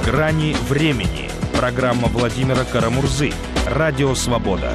Грани времени. Программа Владимира Карамурзы. Радио «Свобода».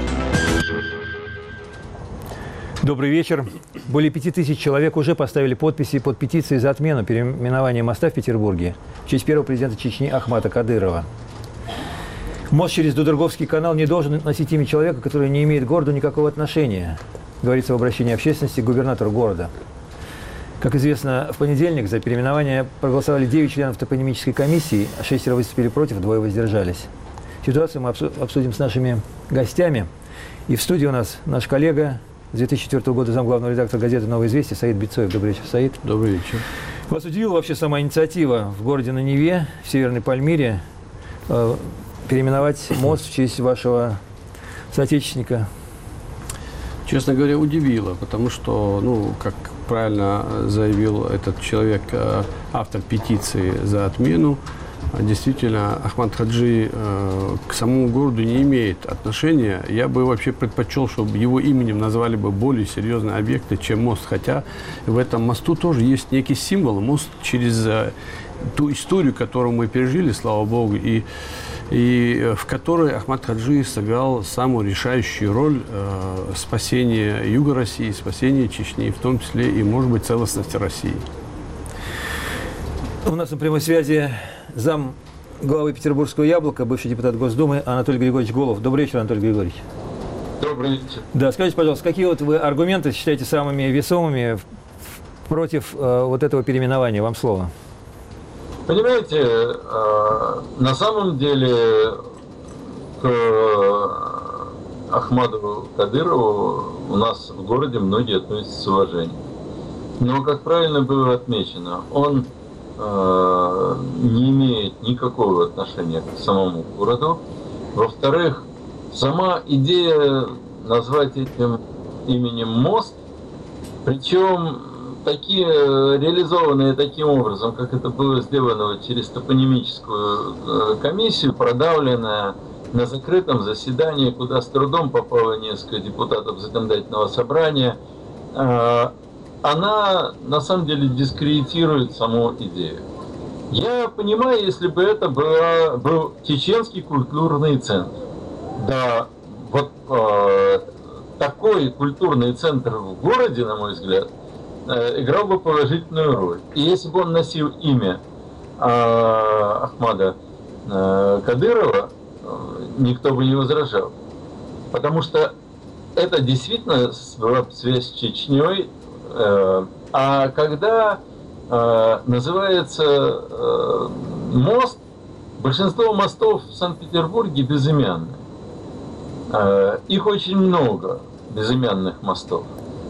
Добрый вечер. Более 5000 человек уже поставили подписи под петицией за отмену переименования моста в Петербурге в честь первого президента Чечни Ахмата Кадырова. Мост через Дудерговский канал не должен носить имя человека, который не имеет к городу никакого отношения, говорится в обращении общественности к губернатору города. Как известно, в понедельник за переименование проголосовали 9 членов топонимической комиссии, 6 выступили против, 2 воздержались. Ситуацию мы обсудим с нашими гостями. И в студии у нас наш коллега, с 2004 года замглавного редактора газеты «Новое известие» Саид Бицоев. Добрый вечер, Саид. Добрый вечер. Вас удивила вообще сама инициатива в городе на Неве, в Северной Пальмире, переименовать мост в честь вашего соотечественника? Честно говоря, удивило, потому что, как правильно заявил этот человек, автор петиции за отмену, действительно, Ахмат Хаджи к самому городу не имеет отношения. Я бы вообще предпочел, чтобы его именем назвали бы более серьезные объекты, чем мост. Хотя в этом мосту тоже есть некий символ. Мост через ту историю, которую мы пережили, слава Богу, и в которой Ахмат Хаджи сыграл самую решающую роль спасения Юга России, спасения Чечни, в том числе и, может быть, целостности России. У нас на прямой связи зам главы Петербургского «Яблока», бывший депутат Госдумы Анатолий Григорьевич Голов. Добрый вечер, Анатолий Григорьевич. Добрый вечер. Да, скажите, пожалуйста, какие вот вы аргументы считаете самыми весомыми против вот этого переименования? Вам слово. Понимаете, на самом деле к Ахмаду Кадырову у нас в городе многие относятся с уважением. Но, как правильно было отмечено, он не имеет никакого отношения к самому городу. Во-вторых, сама идея назвать этим именем мост, причем такие реализованные таким образом, как это было сделано через топонимическую комиссию, продавленная на закрытом заседании, куда с трудом попало несколько депутатов законодательного собрания, она на самом деле дискредитирует саму идею. Я понимаю, если бы это был чеченский культурный центр. Да, вот такой культурный центр в городе, на мой взгляд, играл бы положительную роль. И если бы он носил имя Ахмада Кадырова, никто бы не возражал. Потому что это действительно была связь с Чечней. А когда называется мост, большинство мостов в Санкт-Петербурге безымянные. Их очень много, безымянных мостов.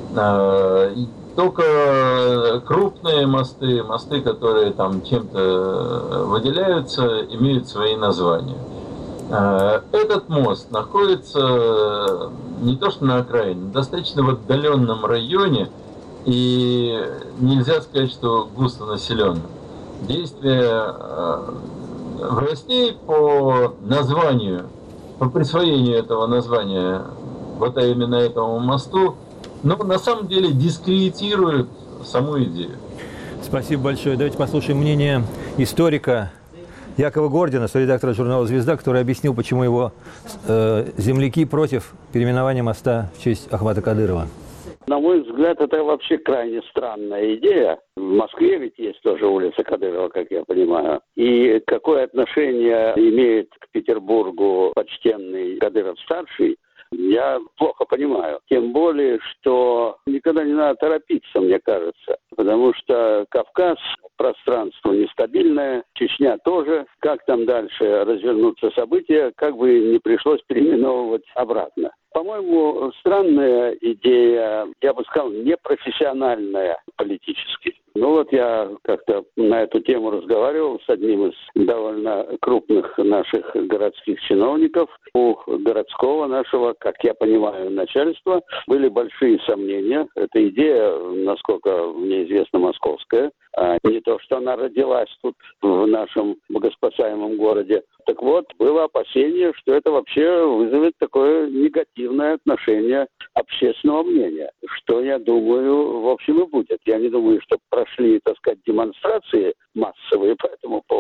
Только крупные мосты, которые там чем-то выделяются, имеют свои названия. Этот мост находится не то что на окраине, достаточно в отдаленном районе, и нельзя сказать, что густонаселенным. Действие властей по названию, по присвоению этого названия, вот именно этому мосту, но на самом деле дискредитирует саму идею. Спасибо большое. Давайте послушаем мнение историка Якова Гордина, редактора журнала «Звезда», который объяснил, почему его земляки против переименования моста в честь Ахмата Кадырова. На мой взгляд, это вообще крайне странная идея. В Москве ведь есть тоже улица Кадырова, как я понимаю. И какое отношение имеет к Петербургу почтенный Кадыров-старший, я плохо понимаю. Тем более, что никогда не надо торопиться, мне кажется. Потому что Кавказ – пространство нестабильное, Чечня тоже. Как там дальше развернутся события, как бы не пришлось переименовывать обратно. По-моему, странная идея, я бы сказал, непрофессиональная политически. Ну вот я как-то на эту тему разговаривал с одним из довольно крупных наших городских чиновников. У городского нашего, как я понимаю, начальства были большие сомнения. Эта идея, насколько мне известно, московская. А не то, что она родилась тут в нашем богоспасаемом городе. Так вот, было опасение, что это вообще вызовет такое негативное отношение общественного мнения, что, я думаю, в общем и будет. Я не думаю, что прошли, так сказать, демонстрации массовые по этому поводу,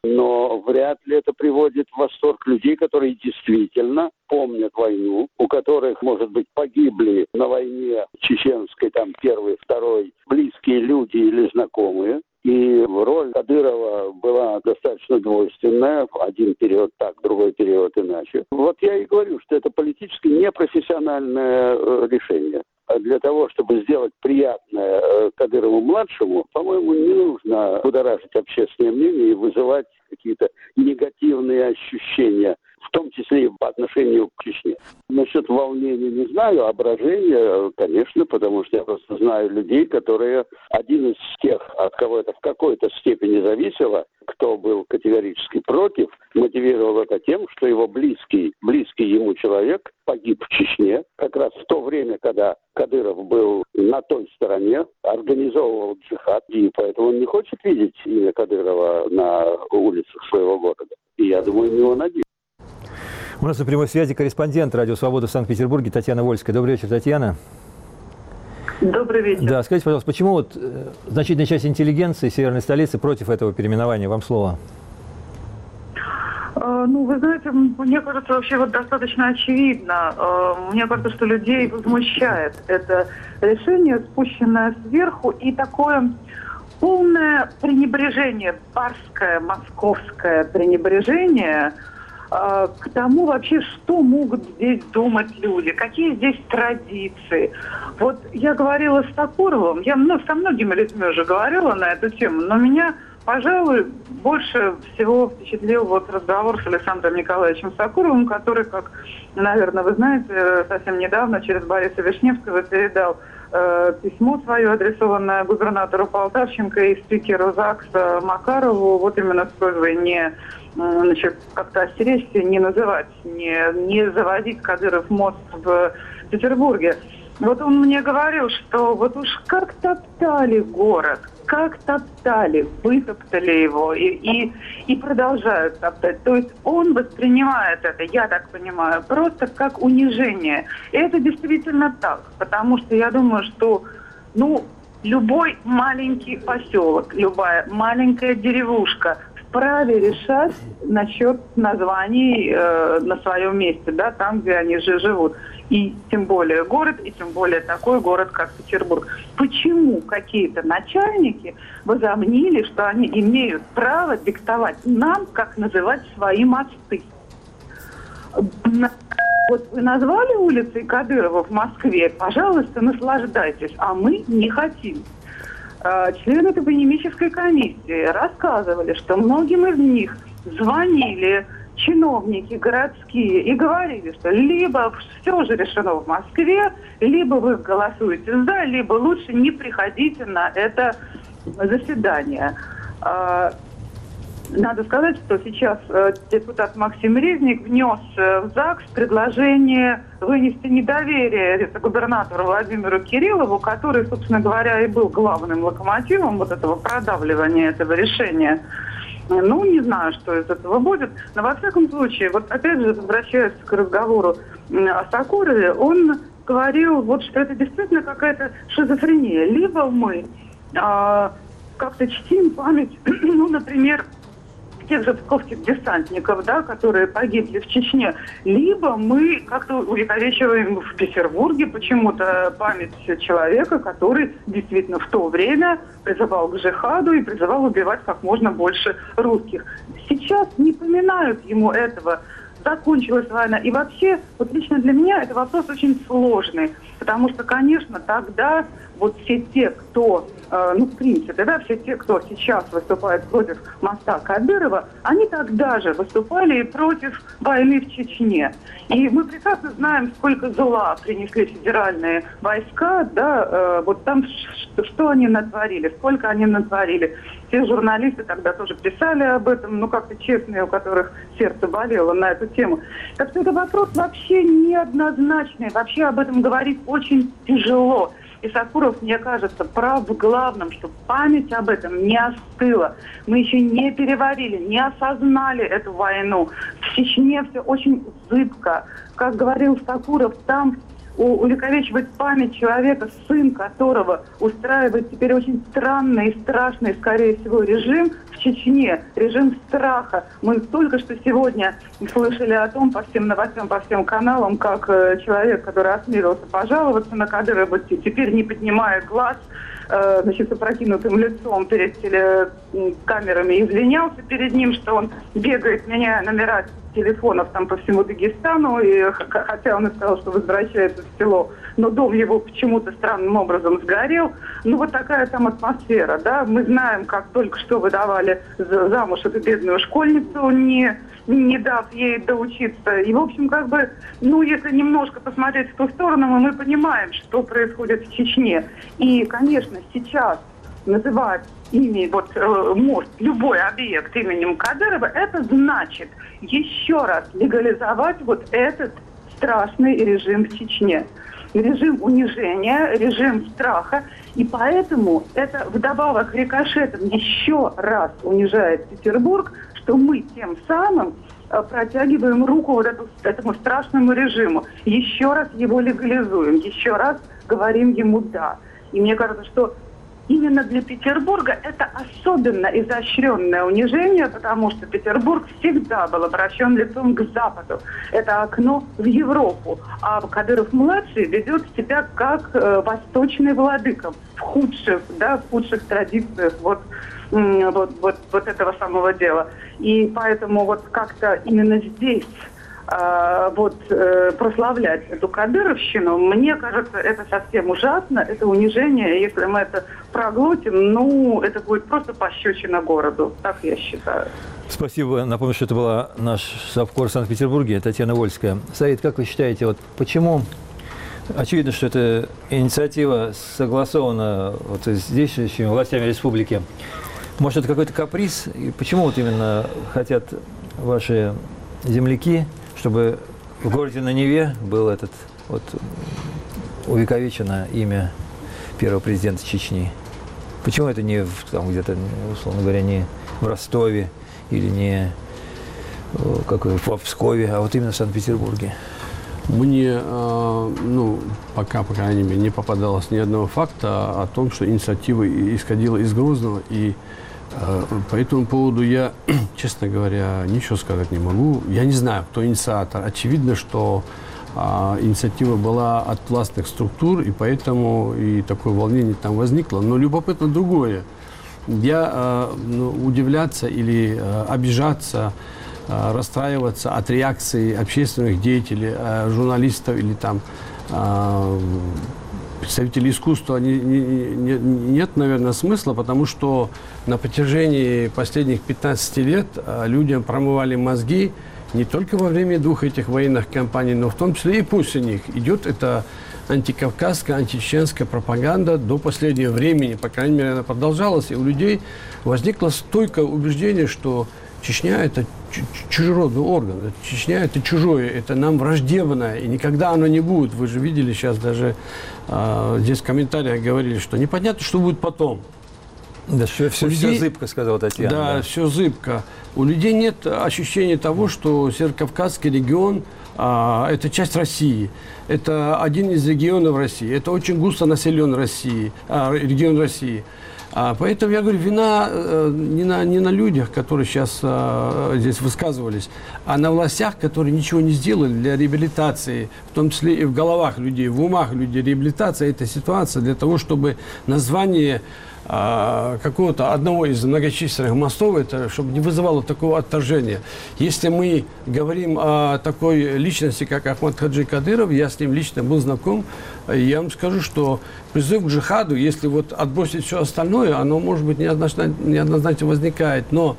но вряд ли это приводит в восторг людей, которые действительно помнят войну, у которых, может быть, погибли на войне чеченской, там, первой, второй, близкие люди или знакомые. И роль Кадырова была достаточно двойственная. Один период так, другой период иначе. Вот я и говорю, что это политически непрофессиональное решение. Для того, чтобы сделать приятное Кадырову-младшему, по-моему, не нужно будоражить общественное мнение и вызывать какие-то негативные ощущения, в том числе и по отношению к Чечне. Насчет волнения не знаю, а брожения, конечно, потому что я просто знаю людей, которые один из тех, от кого это в какой-то степени зависело, кто был категорически против, мотивировал это тем, что его близкий ему человек погиб в Чечне, как раз в то время, когда Кадыров был на той стороне, организовывал джихад, и поэтому он не хочет видеть имя Кадырова на улицах своего города. И я думаю, не он один. У нас на прямой связи корреспондент «Радио Свобода» в Санкт-Петербурге Татьяна Вольская. Добрый вечер, Татьяна. Добрый вечер. Да, скажите, пожалуйста, почему вот значительная часть интеллигенции северной столицы против этого переименования? Вам слово. Ну, вы знаете, мне кажется, вообще вот достаточно очевидно. Мне кажется, что людей возмущает это решение, спущенное сверху, и такое полное пренебрежение, барское, московское пренебрежение к тому вообще, что могут здесь думать люди, какие здесь традиции. Вот я говорила с Сокуровым, я со многими людьми уже говорила на эту тему, но меня, пожалуй, больше всего впечатлил вот разговор с Александром Николаевичем Сокуровым, который, как, наверное, вы знаете, совсем недавно через Бориса Вишневского передал письмо свое, адресованное губернатору Полтавченко и спикеру ЗАГСа Макарову, вот именно с просьбой не как-то остеречься, не называть, не заводить Кадыров мост в Петербурге. Вот он мне говорил, что вот уж как топтали город, как топтали, вытоптали его и продолжают топтать. То есть он воспринимает это, я так понимаю, просто как унижение. И это действительно так, потому что я думаю, что, любой маленький поселок, любая маленькая деревушка вправе решать насчет названий на своем месте, да, там, где они же живут. И тем более город, и тем более такой город, как Петербург. Почему какие-то начальники возомнили, что они имеют право диктовать нам, как называть свои мосты? Вот вы назвали улицей Кадырова в Москве, пожалуйста, наслаждайтесь, а мы не хотим. Члены топонимической комиссии рассказывали, что многим из них звонили чиновники городские и говорили, что либо все же решено в Москве, либо вы голосуете за, либо лучше не приходите на это заседание. Надо сказать, что сейчас депутат Максим Резник внес в ЗАГС предложение вынести недоверие вице-губернатору Владимиру Кириллову, который, собственно говоря, и был главным локомотивом вот этого продавливания этого решения. Не знаю, что из этого будет. Но, во всяком случае, вот опять же, возвращаясь к разговору о Сокурове, он говорил, вот, что это действительно какая-то шизофрения. Либо мы как-то чтим память, например, тех же псковских десантников, да, которые погибли в Чечне, либо мы как-то увековечиваем в Петербурге почему-то память человека, который действительно в то время призывал к джихаду и призывал убивать как можно больше русских. Сейчас не поминают ему этого. Закончилась война. И вообще, вот лично для меня это вопрос очень сложный, потому что, конечно, тогда вот все те, кто, в принципе, да, все те, кто сейчас выступает против моста Кадырова, они тогда же выступали против войны в Чечне. И мы прекрасно знаем, сколько зла принесли федеральные войска, да, вот там что они натворили, сколько они натворили. Все журналисты тогда тоже писали об этом, как-то честные, у которых сердце болело на эту тему. Так что это вопрос вообще неоднозначный, вообще об этом говорить очень тяжело. И Сокуров, мне кажется, прав в главном, что память об этом не остыла. Мы еще не переварили, не осознали эту войну. В Чечне все очень зыбко. Как говорил Сокуров, там увековечивать память человека, сын которого устраивает теперь очень странный и страшный, скорее всего, режим в Чечне, режим страха. Мы только что сегодня слышали о том по всем новостям, по всем каналам, как человек, который осмелился пожаловаться на Кадырова, теперь не поднимая глаз, значит, с опрокинутым лицом перед телекамерами, извинялся перед ним, что он бегает, меняя номера телефонов там по всему Дагестану, и хотя он и сказал, что возвращается в село, но дом его почему-то странным образом сгорел. Ну, вот такая там атмосфера, да. Мы знаем, как только что выдавали замуж эту бедную школьницу, не дав ей доучиться. И, в общем, как бы, ну, если немножко посмотреть в ту сторону, мы понимаем, что происходит в Чечне. И, конечно, сейчас называть мост, любой объект именем Кадырова, это значит еще раз легализовать вот этот страшный режим в Чечне. Режим унижения, режим страха. И поэтому это вдобавок рикошетом еще раз унижает Петербург, что мы тем самым протягиваем руку вот этому страшному режиму. Еще раз его легализуем, еще раз говорим ему «да». И мне кажется, что именно для Петербурга это особенно изощренное унижение, потому что Петербург всегда был обращен лицом к Западу. Это окно в Европу. А Кадыров-младший ведет себя как восточный владыка в худших традициях вот этого самого дела. И поэтому вот как-то именно здесь прославлять эту кадыровщину, мне кажется, это совсем ужасно, это унижение. Если мы это проглотим, ну, это будет просто пощечина городу. Так я считаю. Спасибо. Напомню, что это была наш совкор в Санкт-Петербурге, Татьяна Вольская. Саид, как вы считаете, вот почему... Очевидно, что эта инициатива согласована вот с действующими властями республики. Может, это какой-то каприз? И почему вот именно хотят ваши земляки, чтобы в городе на Неве было этот вот увековечено имя первого президента Чечни? Почему это не там где-то, условно говоря, не в Ростове или не в Пскове, а вот именно в Санкт-Петербурге? Мне, пока, по крайней мере, не попадалось ни одного факта о том, что инициатива исходила из Грозного, и по этому поводу я, честно говоря, ничего сказать не могу. Я не знаю, кто инициатор. Очевидно, что инициатива была от властных структур, и поэтому и такое волнение там возникло. Но любопытно другое. Я удивляться или обижаться, расстраиваться от реакции общественных деятелей, журналистов или там представителей искусства нет, наверное, смысла, потому что на протяжении последних 15 лет людям промывали мозги не только во время двух этих военных кампаний, но в том числе и после них. Идет эта антикавказская, античеченская пропаганда до последнего времени, по крайней мере, она продолжалась, и у людей возникло стойкое убеждение, что Чечня – это чужеродный орган, Чечня – это чужое, это нам враждебное, и никогда оно не будет. Вы же видели сейчас даже, здесь в комментариях говорили, что непонятно, что будет потом. Да, все зыбко, сказала Татьяна. Да, все зыбко. У людей нет ощущения того, что Северокавказский регион это часть России. Это один из регионов России. Это очень густо населен регион России. Поэтому я говорю, вина не на людях, которые сейчас здесь высказывались, а на властях, которые ничего не сделали для реабилитации, в том числе и в головах людей, в умах людей. Реабилитация – это ситуация для того, чтобы название какого-то одного из многочисленных мостов, это чтобы не вызывало такого отторжения. Если мы говорим о такой личности, как Ахмат Хаджи Кадыров, я с ним лично был знаком, я вам скажу, что призыв к джихаду, если вот отбросить все остальное, оно, может быть, неоднозначно возникает, но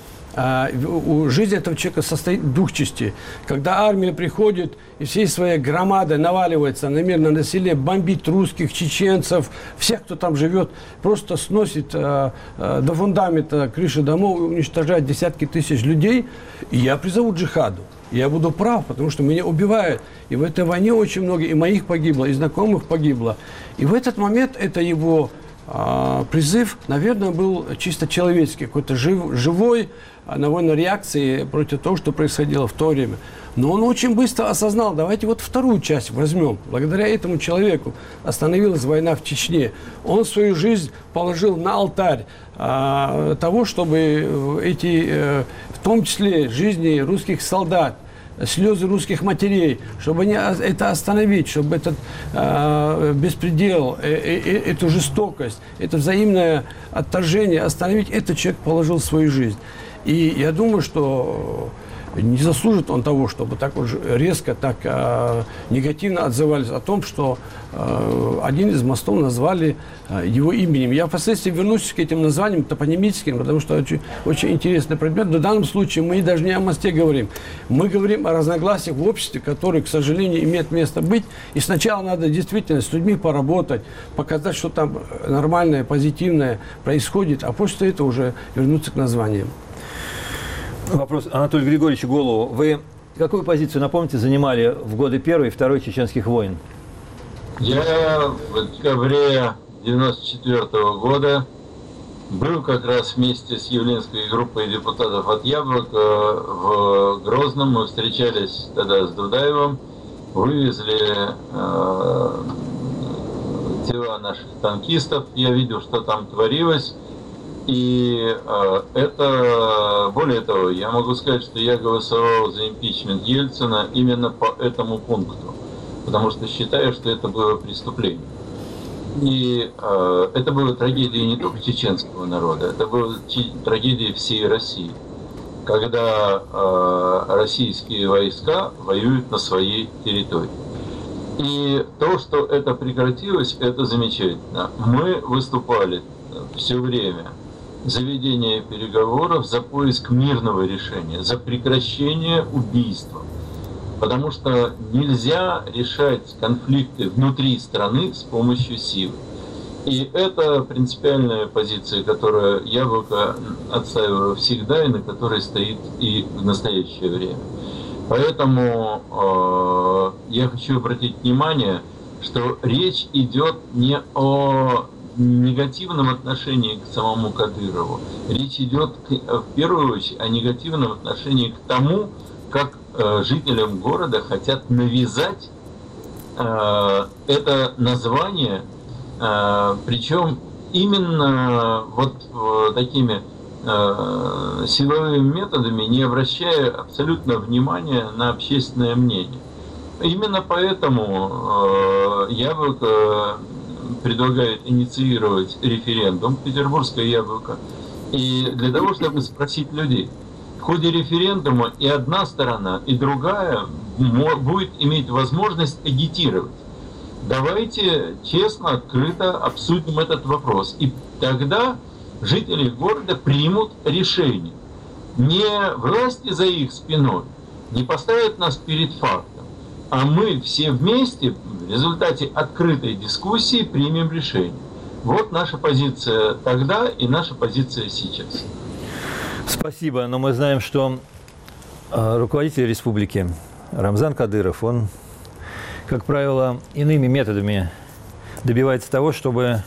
жизнь этого человека состоит в двух частей. Когда армия приходит и всей своей громадой наваливается на мирное население, бомбит русских, чеченцев, всех, кто там живет, просто сносит до фундамента крыши домов и уничтожает десятки тысяч людей, и я призову к джихаду. Я буду прав, потому что меня убивают. И в этой войне очень много и моих погибло, и знакомых погибло. И в этот момент это его призыв, наверное, был чисто человеческий, какой-то живой, новой реакции против того, что происходило в то время. Но он очень быстро осознал, давайте вот вторую часть возьмем. Благодаря этому человеку остановилась война в Чечне. Он свою жизнь положил на алтарь того, чтобы эти, в том числе, жизни русских солдат, слезы русских матерей, чтобы они это остановить, чтобы этот беспредел, эту жестокость, это взаимное отторжение остановить, этот человек положил свою жизнь. И я думаю, что не заслужит он того, чтобы так вот резко, так негативно отзывались о том, что один из мостов назвали его именем. Я впоследствии вернусь к этим названиям топонимическим, потому что очень, очень интересный предмет. Но в данном случае мы даже не о мосте говорим. Мы говорим о разногласиях в обществе, которые, к сожалению, имеют место быть. И сначала надо действительно с людьми поработать, показать, что там нормальное, позитивное происходит, а после этого уже вернуться к названиям. Вопрос Анатолию Григорьевичу Голову. Вы какую позицию, напомните, занимали в годы Первой и Второй чеченских войн? Я в декабре 1994 года был как раз вместе с Явлинской группой депутатов от Яблока в Грозном. Мы встречались тогда с Дудаевым, вывезли тела наших танкистов. Я видел, что там творилось. И это, более того, я могу сказать, что я голосовал за импичмент Ельцина именно по этому пункту, потому что считаю, что это было преступление. И это была трагедия не только чеченского народа, это была трагедия всей России, когда российские войска воюют на своей территории. И то, что это прекратилось, это замечательно. Мы выступали все время за ведение переговоров, за поиск мирного решения, за прекращение убийства. Потому что нельзя решать конфликты внутри страны с помощью силы. И это принципиальная позиция, которую Яблоко отстаивало всегда и на которой стоит и в настоящее время. Поэтому я хочу обратить внимание, что речь идет не о негативном отношении к самому Кадырову. Речь идет в первую очередь о негативном отношении к тому, как жителям города хотят навязать это название, причем именно вот такими силовыми методами, не обращая абсолютно внимания на общественное мнение. Именно поэтому Яблоко предлагает инициировать референдум, Петербургское Яблоко, и для того, чтобы спросить людей. В ходе референдума и одна сторона, и другая будет иметь возможность агитировать. Давайте честно, открыто обсудим этот вопрос. И тогда жители города примут решение. Не власти за их спиной, не поставят нас перед фактом, а мы все вместе в результате открытой дискуссии примем решение. Вот наша позиция тогда и наша позиция сейчас. Спасибо, но мы знаем, что руководитель республики Рамзан Кадыров, он, как правило, иными методами добивается того, чтобы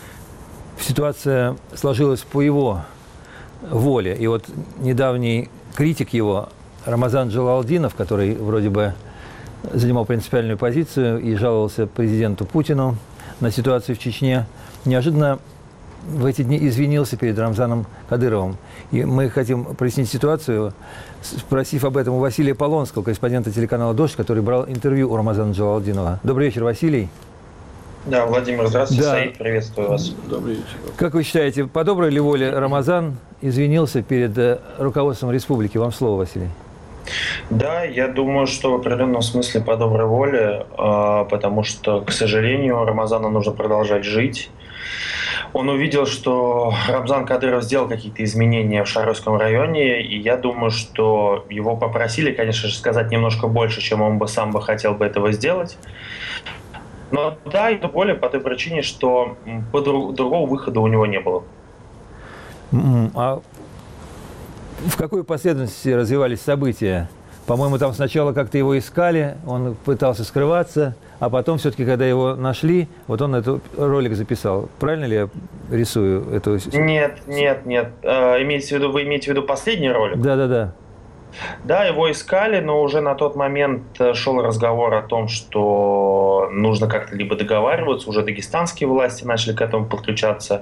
ситуация сложилась по его воле. И вот недавний критик его, Рамазан Джалалдинов, который вроде бы занимал принципиальную позицию и жаловался президенту Путину на ситуацию в Чечне, неожиданно в эти дни извинился перед Рамзаном Кадыровым. И мы хотим прояснить ситуацию, спросив об этом у Василия Полонского, корреспондента телеканала «Дождь», который брал интервью у Рамазана Джалалдинова. Добрый вечер, Василий. Да, Владимир, здравствуйте, Да. Саид, приветствую вас. Добрый вечер. Как вы считаете, по доброй ли воле Рамазан извинился перед руководством республики? Вам слово, Василий. Да, я думаю, что в определенном смысле по доброй воле, потому что, к сожалению, Рамазану нужно продолжать жить. Он увидел, что Рамзан Кадыров сделал какие-то изменения в Шаройском районе, и я думаю, что его попросили, конечно же, сказать немножко больше, чем он бы сам хотел бы этого сделать. Но да, и то более по той причине, что другого выхода у него не было. А в какой последовательности развивались события? По-моему, там сначала как-то его искали, он пытался скрываться, а потом все-таки, когда его нашли, вот он этот ролик записал. Правильно ли я рисую эту? Нет. Вы имеете в виду последний ролик? Да. Да, его искали, но уже на тот момент шел разговор о том, что нужно как-то либо договариваться, уже дагестанские власти начали к этому подключаться,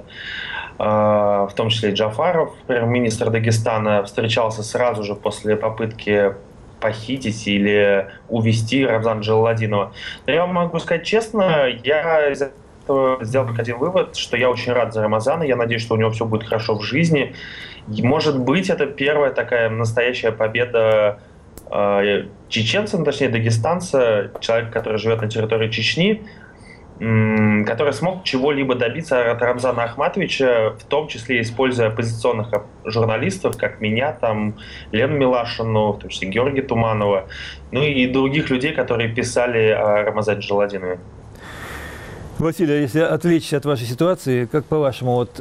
в том числе и Джафаров, премьер-министр Дагестана, встречался сразу же после попытки похитить или увезти Рамзана Джалаладинова. Но я вам могу сказать честно, я из этого сделал только один вывод, что я очень рад за Рамазана, я надеюсь, что у него все будет хорошо в жизни. И, может быть, это первая такая настоящая победа чеченца, точнее дагестанца, человека, который живет на территории Чечни, который смог чего-либо добиться от Рамзана Ахматовича, в том числе используя оппозиционных журналистов, как меня, там, Лену Милашину, в том числе Георгия Туманова, ну и других людей, которые писали о Рамазане Джалаладинове. Василий, если отвлечься от вашей ситуации, как по-вашему, вот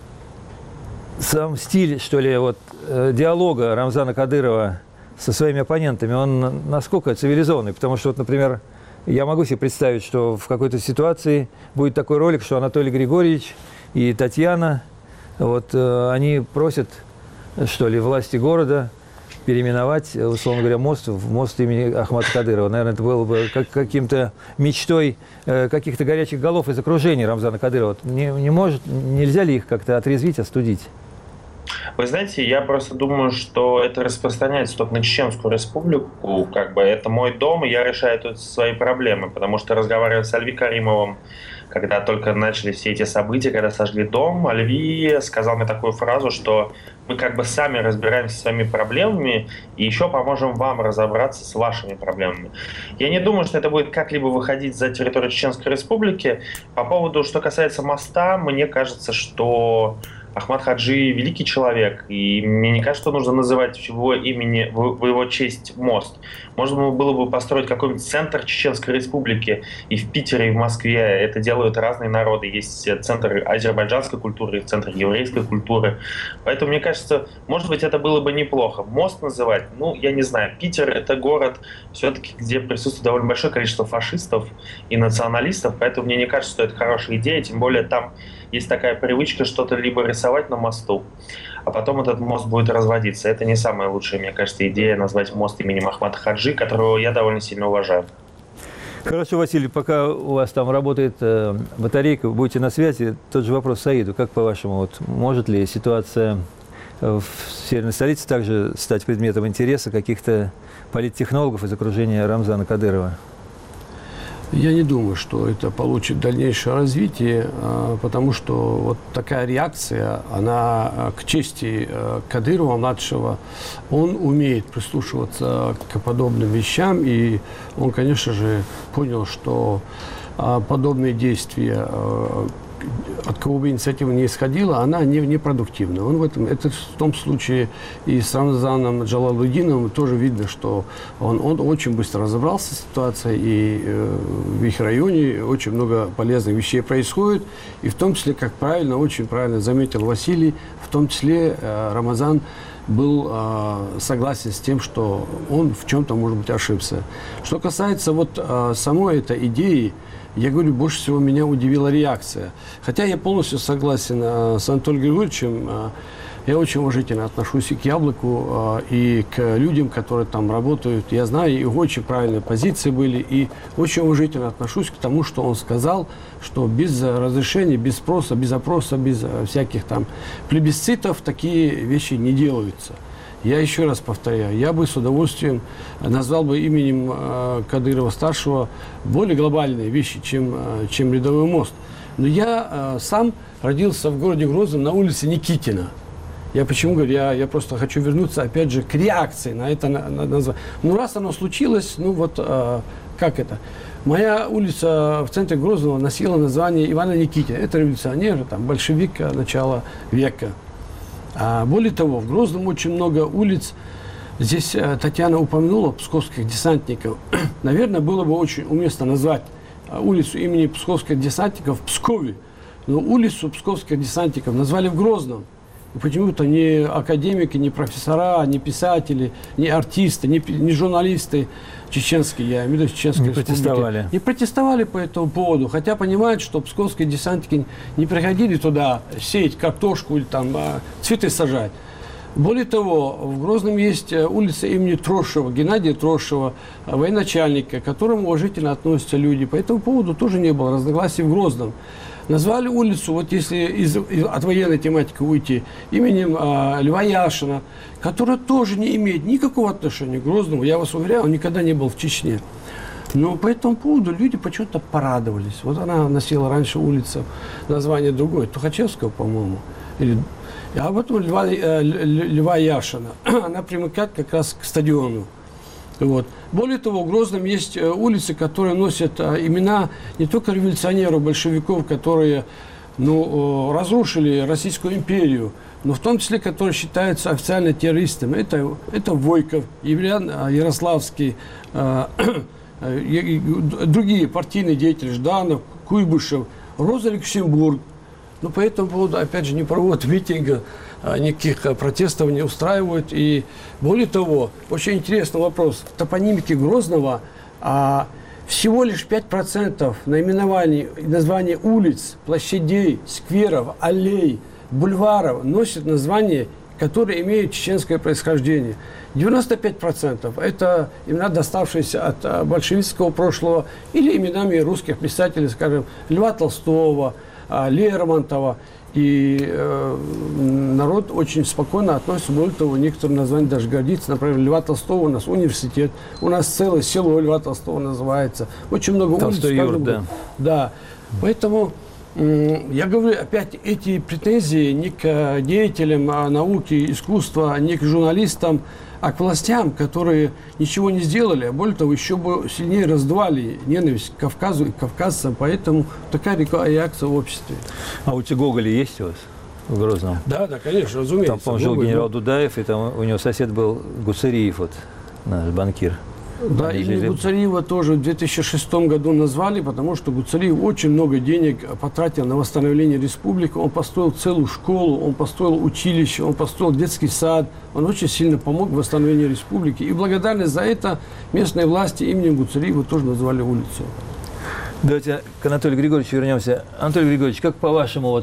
сам стиль, что ли, вот диалога Рамзана Кадырова со своими оппонентами, он насколько цивилизованный? Потому что, вот, например, я могу себе представить, что в какой-то ситуации будет такой ролик, что Анатолий Григорьевич и Татьяна, вот, они просят, что ли, власти города переименовать, условно говоря, мост в мост имени Ахмата Кадырова. Наверное, это было бы каким-то мечтой каких-то горячих голов из окружения Рамзана Кадырова. Нельзя ли их как-то отрезвить, остудить? Вы знаете, я просто думаю, что это распространяется только на Чеченскую Республику, как бы это мой дом, и я решаю тут свои проблемы, потому что разговаривая с Альви Каримовым, когда только начались все эти события, когда сожгли дом, Альви сказал мне такую фразу, что мы как бы сами разбираемся со своими проблемами и еще поможем вам разобраться с вашими проблемами. Я не думаю, что это будет как-либо выходить за территорию Чеченской Республики. По поводу, что касается моста, мне кажется, что Ахмат Хаджи великий человек, и мне не кажется, что нужно называть в его имени, в его честь мост. Можно было бы построить какой-нибудь центр Чеченской Республики и в Питере, и в Москве. Это делают разные народы. Есть центр азербайджанской культуры, центр еврейской культуры. Поэтому, мне кажется, может быть, это было бы неплохо. Мост называть, ну, я не знаю. Питер — это город, все-таки, где присутствует довольно большое количество фашистов и националистов, поэтому мне не кажется, что это хорошая идея, тем более там есть такая привычка что-то либо рисовать на мосту, а потом этот мост будет разводиться. Это не самая лучшая, мне кажется, идея назвать мост именем Ахмата Хаджи, которого я довольно сильно уважаю. Хорошо, Василий, пока у вас там работает батарейка, вы будете на связи. Тот же вопрос Саиду. Как по-вашему, вот, может ли ситуация в северной столице также стать предметом интереса каких-то политтехнологов из окружения Рамзана Кадырова? Я не думаю, что это получит дальнейшее развитие, потому что вот такая реакция, она к чести Кадырова-младшего, он умеет прислушиваться к подобным вещам, и он, конечно же, понял, что подобные действия, от кого бы инициатива не исходила, она непродуктивна. Он это в том случае и с Рамзаном Джалалудиновым тоже видно, что он очень быстро разобрался с ситуацией, и в их районе очень много полезных вещей происходит, и в том числе, как очень правильно заметил Василий, в том числе Рамазан был согласен с тем, что он в чем-то, может быть, ошибся. Что касается вот самой этой идеи, я говорю, больше всего меня удивила реакция. Хотя я полностью согласен с Анатолием Григорьевичем, я очень уважительно отношусь и к «Яблоку», и к людям, которые там работают. Я знаю, и очень правильные позиции были, и очень уважительно отношусь к тому, что он сказал, что без разрешения, без спроса, без опроса, без всяких там плебисцитов такие вещи не делаются. Я еще раз повторяю, я бы с удовольствием назвал бы именем Кадырова-старшего более глобальные вещи, чем рядовой мост. Но я сам родился в городе Грозном на улице Никитина. Я почему говорю, я просто хочу вернуться опять же к реакции на это название. Ну, раз оно случилось, ну вот как это? Моя улица в центре Грозного носила название Ивана Никитина. Это революционер, там, большевик начала века. А более того, в Грозном очень много улиц. Здесь Татьяна упомянула псковских десантников. Наверное, было бы очень уместно назвать улицу имени псковских десантников в Пскове. Но улицу псковских десантников назвали в Грозном. Почему-то ни академики, ни профессора, ни писатели, ни артисты, ни журналисты чеченские, я имею в виду Чеченской Республики, не протестовали по этому поводу, хотя понимают, что псковские десантники не приходили туда сеять картошку или там цветы сажать. Более того, в Грозном есть улица имени Трошева, Геннадия Трошева, военачальника, к которому уважительно относятся люди. По этому поводу тоже не было разногласий в Грозном. Назвали улицу, вот если от военной тематики уйти, именем Льва Яшина, который тоже не имеет никакого отношения к Грозному. Я вас уверяю, он никогда не был в Чечне. Но по этому поводу люди почему-то порадовались. Вот она носила раньше улица, название другое, Тухачевского, по-моему, а потом Льва Яшина. Она примыкает как раз к стадиону. Вот. Более того, в Грозном есть улицы, которые носят имена не только революционеров, большевиков, которые разрушили Российскую империю, но в том числе, которые считаются официально террористами. Это Войков, Евлеан Ярославский, другие партийные деятели, Жданов, Куйбышев, Роза Люксембург. Но по этому поводу, опять же, не проводят митинга, никаких протестов не устраивают. И более того, очень интересный вопрос. В топонимике Грозного всего лишь 5% наименований, названий улиц, площадей, скверов, аллей, бульваров носят названия, которые имеют чеченское происхождение. 95% это имена, доставшиеся от большевистского прошлого, или именами русских писателей, скажем, Льва Толстого, Лермонтова. И народ очень спокойно относится, более того, некоторые названия даже гордится. Например, Льва Толстого у нас университет, у нас целое село Льва Толстого называется. Очень много улиц. Да. Поэтому я говорю, опять, эти претензии не к деятелям науки, искусства, не к журналистам, а к властям, которые ничего не сделали, а более того, еще бы сильнее раздували ненависть к Кавказу и к кавказцам. Поэтому такая реакция в обществе. А улица Гоголя есть у вас в Грозном? Да, конечно, разумеется. Там, по-моему, жил генерал Дудаев, и там у него сосед был Гуцериев, вот, наш банкир. Да, имя Гуцериева тоже в 2006 году назвали, потому что Гуцериев очень много денег потратил на восстановление республики. Он построил целую школу, он построил училище, он построил детский сад. Он очень сильно помог в восстановлении республики. И благодарность за это местные власти именем Гуцериева тоже назвали улицу. Давайте к Анатолию Григорьевичу вернемся. Анатолий Григорьевич, как по-вашему,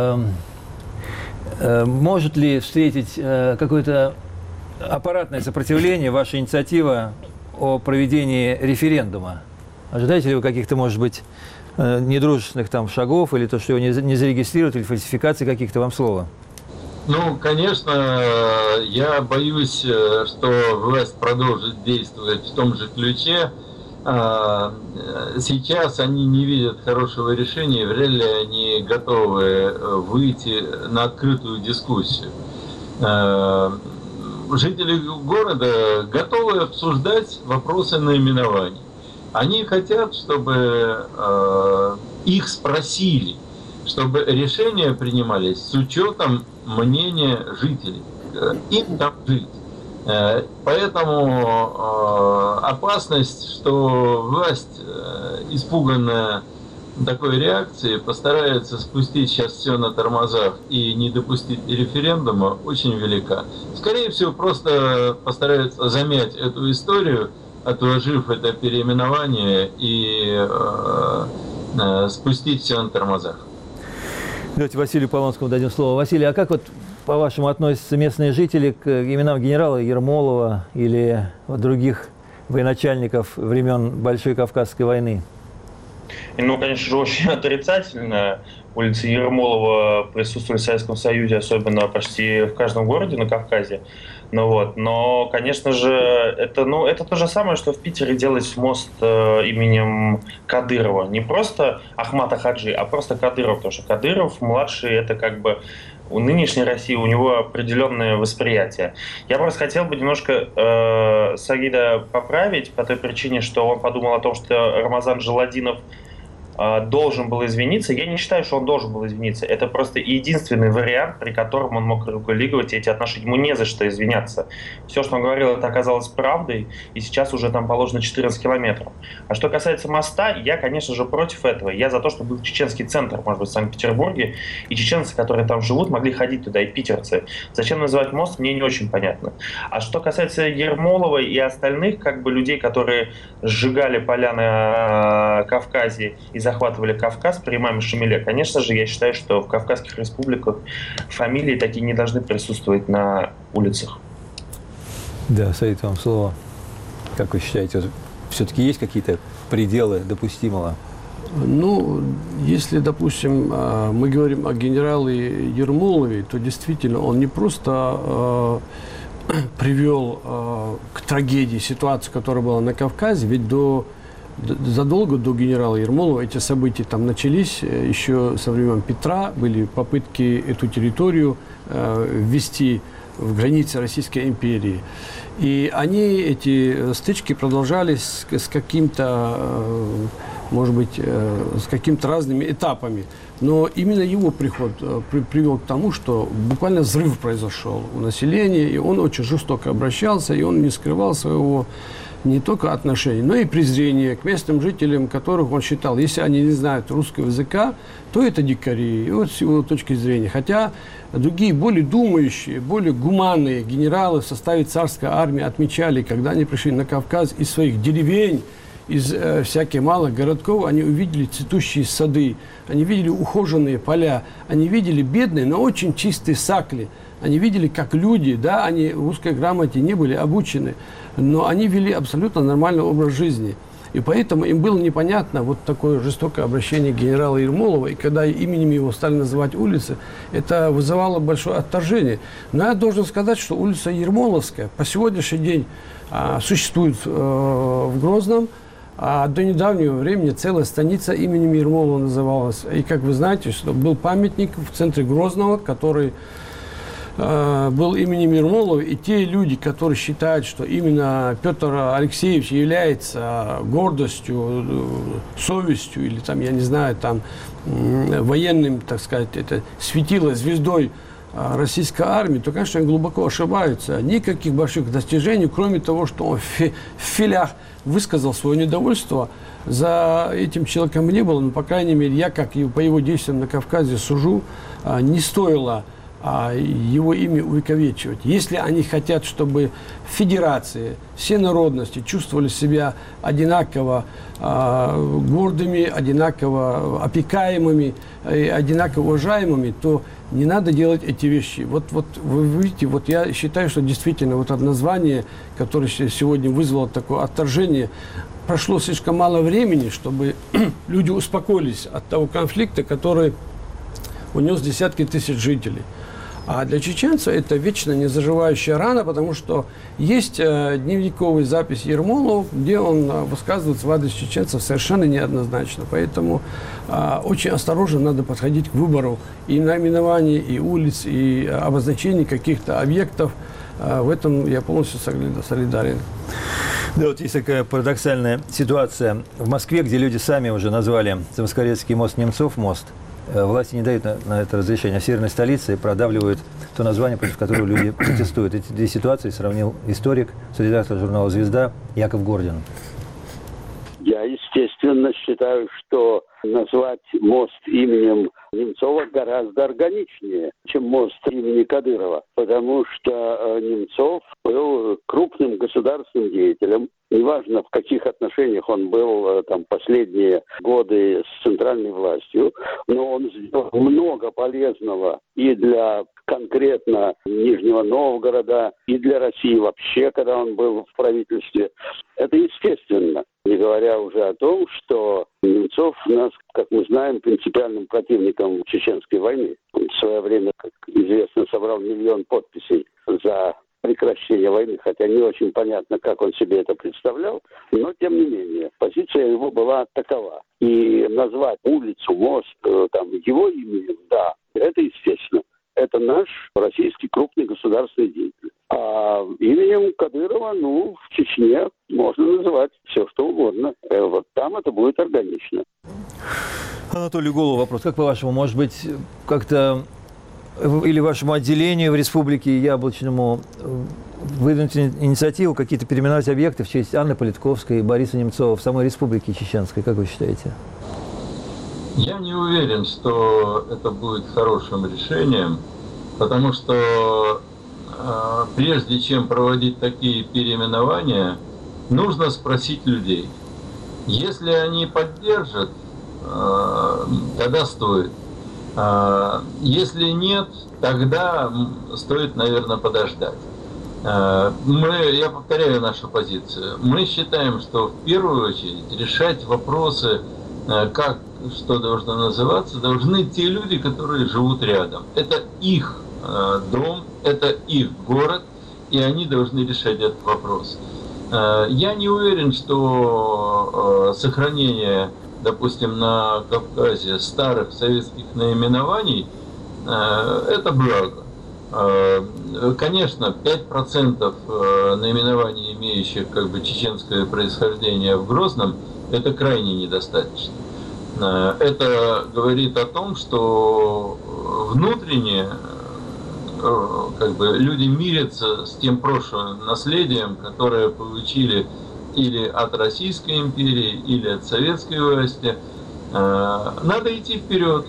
может ли встретить какое-то аппаратное сопротивление ваша инициатива о проведении референдума? Ожидаете ли вы каких-то, может быть, недружественных там шагов, или то, что его не зарегистрируют, или фальсификации каких-то, вам слово? Ну, конечно, я боюсь, что власть продолжит действовать в том же ключе. Сейчас они не видят хорошего решения, вряд ли они готовы выйти на открытую дискуссию. Жители города готовы обсуждать вопросы наименований. Они хотят, чтобы их спросили, чтобы решения принимались с учетом мнения жителей. Им там жить. Поэтому опасность, что власть, испуганная такой реакции, постарается спустить сейчас все на тормозах и не допустить референдума, очень велика. Скорее всего, просто постараются замять эту историю, отложив это переименование и спустить все на тормозах. Давайте Василию Полонскому дадим слово. Василий, а как вот, по-вашему, относятся местные жители к именам генерала Ермолова или других военачальников времен Большой Кавказской войны? Ну, конечно же, очень отрицательно. Улицы Ермолова присутствовали в Советском Союзе, особенно почти в каждом городе на Кавказе. Но, конечно же, это то же самое, что в Питере делать мост именем Кадырова. Не просто Ахмата Хаджи, а просто Кадыров. Потому что Кадыров младший, это как бы у нынешней России, у него определенное восприятие. Я просто хотел бы немножко Сагида поправить по той причине, что он подумал о том, что Рамазан Джаладинов должен был извиниться. Я не считаю, что он должен был извиниться. Это просто единственный вариант, при котором он мог регулировать эти отношения. Ему не за что извиняться. Все, что он говорил, это оказалось правдой, и сейчас уже там положено 14 километров. А что касается моста, я, конечно же, против этого. Я за то, чтобы был чеченский центр, может быть, в Санкт-Петербурге, и чеченцы, которые там живут, могли ходить туда, и питерцы. Зачем называть мост, мне не очень понятно. А что касается Ермолова и остальных людей, которые сжигали поля на Кавказе и захватывали Кавказ при имаме Шамиле, конечно же, я считаю, что в Кавказских республиках фамилии такие не должны присутствовать на улицах. Да, Саид, вам слово. Как вы считаете, все-таки есть какие-то пределы допустимого? Ну, если, допустим, мы говорим о генерале Ермолове, то действительно он не просто привел к трагедии ситуацию, которая была на Кавказе, ведь задолго до генерала Ермолова эти события там начались, еще со времен Петра были попытки эту территорию ввести в границы Российской империи. И эти стычки продолжались с каким-то, может быть, с какими-то разными этапами. Но именно его приход привел к тому, что буквально взрыв произошел у населения, и он очень жестоко обращался, и он не скрывал своего не только отношения, но и презрения к местным жителям, которых он считал, если они не знают русского языка, то это дикари. И вот с его точки зрения. Хотя другие, более думающие, более гуманные генералы в составе царской армии отмечали, когда они пришли на Кавказ из своих деревень, из всяких малых городков, они увидели цветущие сады, они видели ухоженные поля, они видели бедные, но очень чистые сакли. Они видели, как люди, да, они в русской грамоте не были обучены, но они вели абсолютно нормальный образ жизни. И поэтому им было непонятно вот такое жестокое обращение генерала Ермолова. И когда именем его стали называть улицы, это вызывало большое отторжение. Но я должен сказать, что улица Ермоловская по сегодняшний день существует в Грозном. А до недавнего времени целая станица именем Ермолова называлась. И, как вы знаете, что был памятник в центре Грозного, который был именем Ермолова, и те люди, которые считают, что именно Петр Алексеевич является гордостью, совестью или там, я не знаю, там военным, так сказать, это светило звездой российской армии, то, конечно, они глубоко ошибаются. Никаких больших достижений, кроме того, что он в филях высказал свое недовольство, за этим человеком не было, но, по крайней мере, я, как и по его действиям на Кавказе сужу, не стоило его имя увековечивать. Если они хотят, чтобы в федерации все народности чувствовали себя одинаково гордыми, одинаково опекаемыми, одинаково уважаемыми, то не надо делать эти вещи. Вот вы видите, вот я считаю, что действительно вот это название, которое сегодня вызвало такое отторжение, прошло слишком мало времени, чтобы люди успокоились от того конфликта, который унес десятки тысяч жителей. А для чеченцев это вечно незаживающая рана, потому что есть дневниковая запись Ермолова, где он высказывается в адрес чеченцев совершенно неоднозначно. Поэтому очень осторожно надо подходить к выбору и наименований, и улиц, и обозначений каких-то объектов. В этом я полностью солидарен. Да, вот есть такая парадоксальная ситуация в Москве, где люди сами уже назвали Замоскворецкий мост Немцов мост. Власти не дают на это разрешение, а в северной столице продавливают то название, против которого люди протестуют. Эти две ситуации сравнил историк, редактор журнала «Звезда» Яков Гордин. Я, естественно, считаю, что назвать мост именем Немцова гораздо органичнее, чем мост имени Кадырова, потому что Немцов был крупным государственным деятелем. Неважно, в каких отношениях он был там последние годы с центральной властью, но он сделал много полезного и для конкретно Нижнего Новгорода, и для России вообще, когда он был в правительстве. Это естественно, не говоря уже о том, что Немцов у нас, как мы знаем, принципиальным противником Чеченской войны. Он в свое время, как известно, собрал 1 миллион подписей за прекращение войны, хотя не очень понятно, как он себе это представлял, но тем не менее, позиция его была такова. И назвать улицу, мост, там, его именем, да, это естественно. это наш российский крупный государственный деятель. А именем Кадырова, в Чечне можно называть все, что угодно. Вот там это будет органично. Анатолию Голову вопрос. Как по-вашему, может быть, как-то или вашему отделению в Республике Яблочному выдвинуть инициативу, какие-то переименовать объекты в честь Анны Политковской и Бориса Немцова в самой Республике Чеченской? Как вы считаете? Я не уверен, что это будет хорошим решением, потому что прежде чем проводить такие переименования, нужно спросить людей. Если они поддержат, тогда стоит. Если нет, тогда стоит, наверное, подождать. Я повторяю нашу позицию. Мы считаем, что в первую очередь решать вопросы, как что должно называться, должны те люди, которые живут рядом. Это их дом, это их город, и они должны решать этот вопрос. Я не уверен, что сохранение, допустим, на Кавказе старых советских наименований – это благо. Конечно, 5% наименований, имеющих чеченское происхождение в Грозном, это крайне недостаточно. Это говорит о том, что внутренне люди мирятся с тем прошлым наследием, которое получили или от Российской империи, или от советской власти. Надо идти вперед.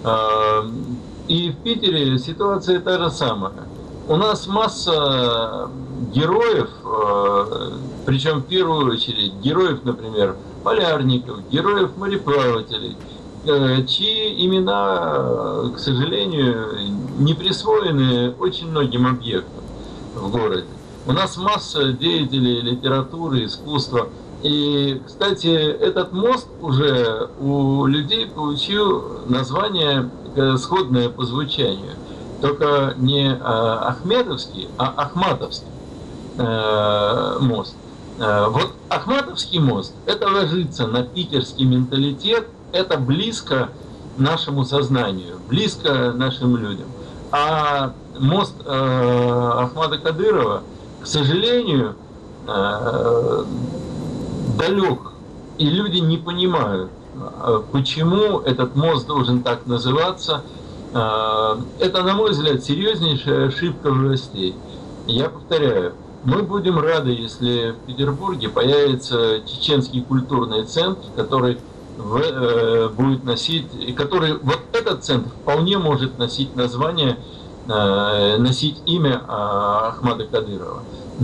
И в Питере ситуация та же самая. У нас масса героев, причем в первую очередь героев, например, полярников, героев мореплавателей, чьи имена, к сожалению, не присвоены очень многим объектам в городе. У нас масса деятелей литературы, искусства. И, кстати, этот мост уже у людей получил название сходное по звучанию. Только не Ахмедовский, а Ахматовский мост. Вот Ахматовский мост, это ложится на питерский менталитет, это близко нашему сознанию, близко нашим людям. А мост Ахмата Кадырова, к сожалению, далек, и люди не понимают, почему этот мост должен так называться. Это, на мой взгляд, серьезнейшая ошибка властей. Я повторяю, мы будем рады, если в Петербурге появится чеченский культурный центр, который будет носить, и который, вот этот центр вполне может носить название, носить имя Ахмата Кадырова.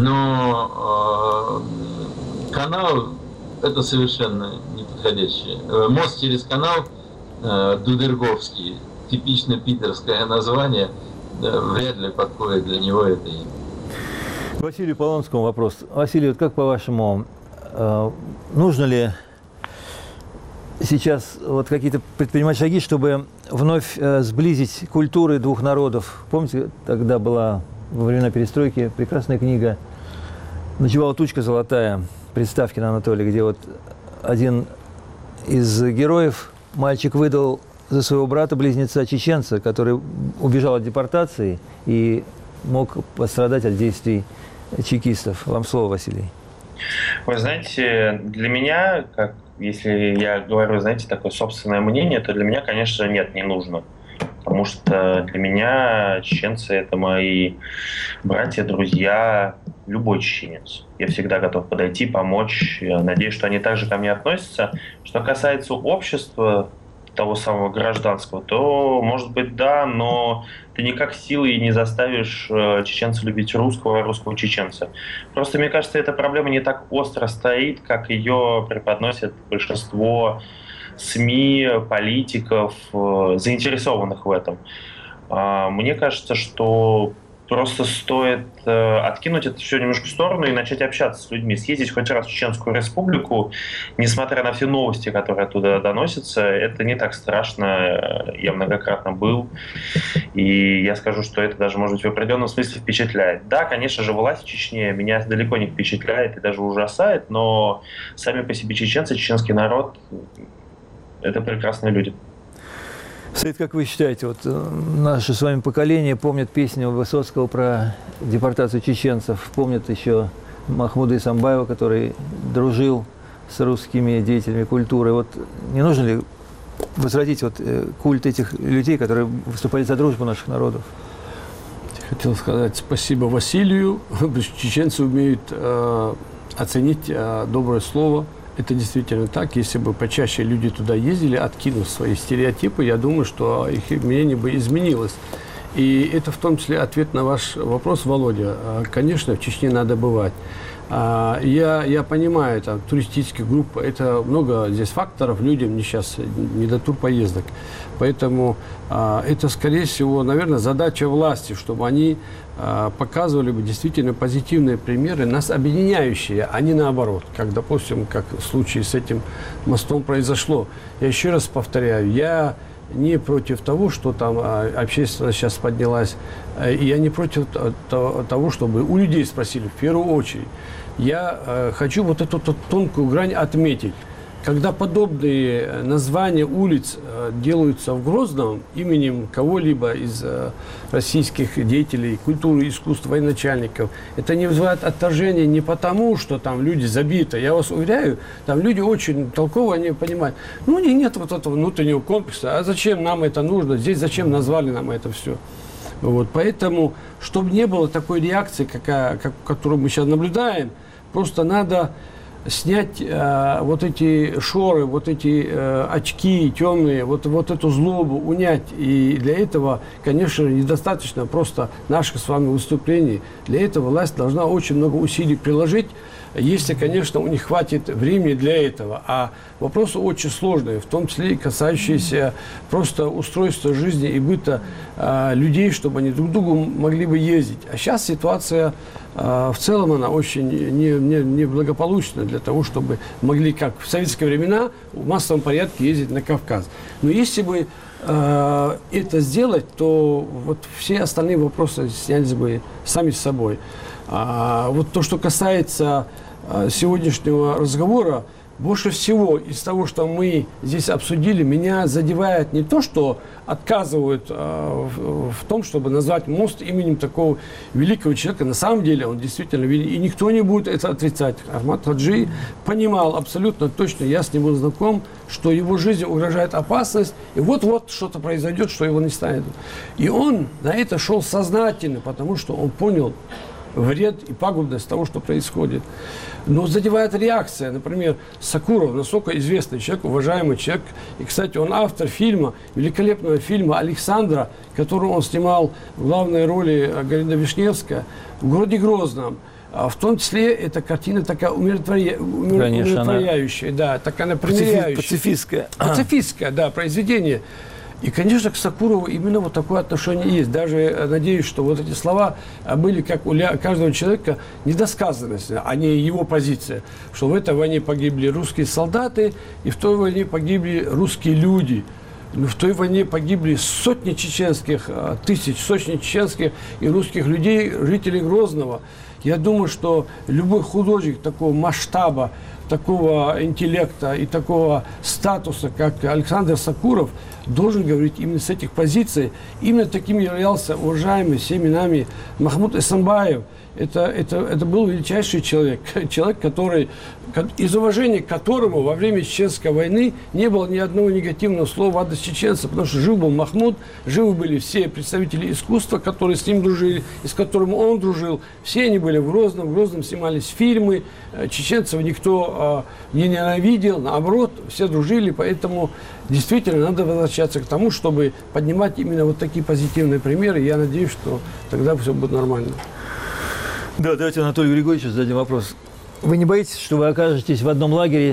Но канал — это совершенно неподходящее. Мост через канал Дудерговский, типично питерское название, вряд ли подходит для него это имя. Василию Полонскому вопрос. Василий, вот как по-вашему, нужно ли сейчас какие-то предпринимать шаги, чтобы вновь сблизить культуры двух народов? Помните, тогда была во времена перестройки прекрасная книга «Ночевала тучка золотая» Представкина Анатолия, где один из героев, мальчик, выдал за своего брата-близнеца чеченца, который убежал от депортации и мог пострадать от действий чекистов. Вам слово, Василий. Вы знаете, для меня, если я говорю, такое собственное мнение, то для меня, конечно, нет, не нужно. Потому что для меня чеченцы — это мои братья, друзья, любой чеченец. Я всегда готов подойти, помочь. Я надеюсь, что они также ко мне относятся. Что касается общества, того самого гражданского, то, может быть, да, но ты никак силой не заставишь чеченца любить русского чеченца. Просто, мне кажется, эта проблема не так остро стоит, как ее преподносят большинство СМИ, политиков, заинтересованных в этом. Мне кажется, что просто стоит откинуть это все немножко в сторону и начать общаться с людьми, съездить хоть раз в Чеченскую Республику, несмотря на все новости, которые оттуда доносятся, это не так страшно, я многократно был, и я скажу, что это даже, может быть, в определенном смысле впечатляет. Да, конечно же, власть в Чечне меня далеко не впечатляет и даже ужасает, но сами по себе чеченцы, чеченский народ — это прекрасные люди. Саид, как вы считаете, вот наше с вами поколение помнит песню Высоцкого про депортацию чеченцев, помнит еще Махмуда Исамбаева, который дружил с русскими деятелями культуры. Вот не нужно ли возродить вот культ этих людей, которые выступали за дружбу наших народов? Хотел сказать спасибо Василию. Чеченцы умеют оценить доброе слово. Это действительно так. Если бы почаще люди туда ездили, откинув свои стереотипы, я думаю, что их мнение бы изменилось. И это в том числе ответ на ваш вопрос, Володя. Конечно, в Чечне надо бывать. Я понимаю, там, туристические группы, это много здесь факторов, людям не сейчас не до турпоездок. Поэтому это, скорее всего, наверное, задача власти, чтобы они показывали бы действительно позитивные примеры, нас объединяющие, а не наоборот, как, допустим, как в случае с этим мостом произошло. Я еще раз повторяю, я не против того, что там общественность сейчас поднялась, и я не против того, чтобы у людей спросили в первую очередь. Я хочу вот эту тонкую грань отметить. Когда подобные названия улиц делаются в Грозном именем кого-либо из российских деятелей культуры, искусства, военачальников, это не вызывает отторжения не потому, что там люди забиты. Я вас уверяю, там люди очень толково, они понимают, ну, у них нет вот этого внутреннего комплекса, а зачем нам это нужно, здесь зачем назвали нам это все. Вот, поэтому, чтобы не было такой реакции, которую мы сейчас наблюдаем, просто надо снять вот эти шоры, вот эти очки темные, вот эту злобу унять. И для этого, конечно, недостаточно просто наших с вами выступлений. Для этого власть должна очень много усилий приложить, если, конечно, у них хватит времени для этого. А вопросы очень сложные, в том числе и касающиеся просто устройства жизни и быта людей, чтобы они друг к другу могли бы ездить. А сейчас ситуация в целом она очень неблагополучна для того, чтобы могли, как в советские времена, в массовом порядке ездить на Кавказ. Но если бы это сделать, то вот все остальные вопросы снялись бы сами с собой. Вот то, что касается сегодняшнего разговора, больше всего из того, что мы здесь обсудили, меня задевает не то, что отказывают в том, чтобы назвать мост именем такого великого человека. На самом деле он действительно великий, и никто не будет это отрицать. Ахмад Хаджи понимал абсолютно точно, я с ним был знаком, что его жизни угрожает опасность, и вот-вот что-то произойдет, что его не станет. И он на это шел сознательно, потому что он понял вред и пагубность того, что происходит. Но задевает реакция. Например, Сакуров, насколько известный человек, уважаемый человек. И, кстати, он автор фильма, великолепного фильма «Александра», который он снимал в главной роли Галина Вишневская в городе Грозном. В том числе эта картина такая умиротворяющая, да, такая примиряющая. Пацифистское, да, произведение. И, конечно, к Сакурову именно вот такое отношение есть. Даже надеюсь, что вот эти слова были, как у каждого человека, недосказанность, а не его позиция. Что в этой войне погибли русские солдаты, и в той войне погибли русские люди. Но в той войне погибли сотни чеченских, сотни чеченских и русских людей, жителей Грозного. Я думаю, что любой художник такого масштаба, такого интеллекта и такого статуса, как Александр Сакуров, должен говорить именно с этих позиций. Именно таким являлся уважаемый всеми нами Махмуд Исамбаев. Это был величайший человек, который, из уважения к которому во время Чеченской войны не было ни одного негативного слова в адрес чеченцев, потому что жив был Махмуд, живы были все представители искусства, которые с ним дружили, и с которым он дружил. Все они были в Грозном снимались фильмы, чеченцев никто не ненавидел, наоборот, все дружили, поэтому действительно надо возвращаться к тому, чтобы поднимать именно вот такие позитивные примеры. Я надеюсь, что тогда все будет нормально. Да, давайте Анатолию Григорьевичу зададим вопрос. Вы не боитесь, что вы окажетесь в одном лагере,